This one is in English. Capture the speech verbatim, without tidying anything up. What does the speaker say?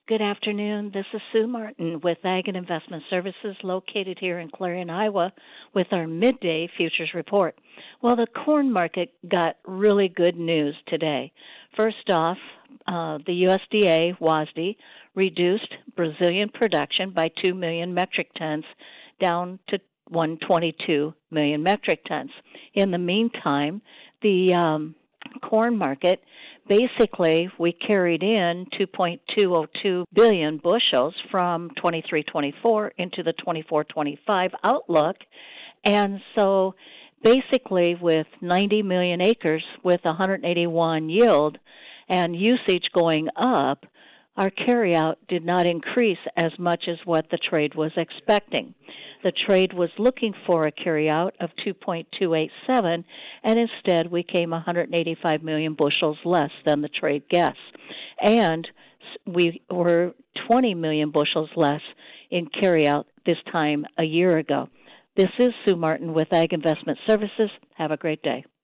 Good afternoon. This is Sue Martin with Ag and Investment Services located here in Clarion, Iowa with our midday futures report. Well, the corn market got really good news today. First off, uh, the U S D A, W A S D, reduced Brazilian production by two million metric tons down to one hundred twenty-two million metric tons. In the meantime, the um, corn market, basically, we carried in two point two zero two billion bushels from twenty-three twenty-four into the twenty-four twenty-five outlook. And so basically with ninety million acres with one hundred eighty-one yield and usage going up, our carryout did not increase as much as what the trade was expecting. The trade was looking for a carryout of two point two eight seven, and instead we came one hundred eighty-five million bushels less than the trade guess. And we were twenty million bushels less in carryout this time a year ago. This is Sue Martin with Ag Investment Services. Have a great day.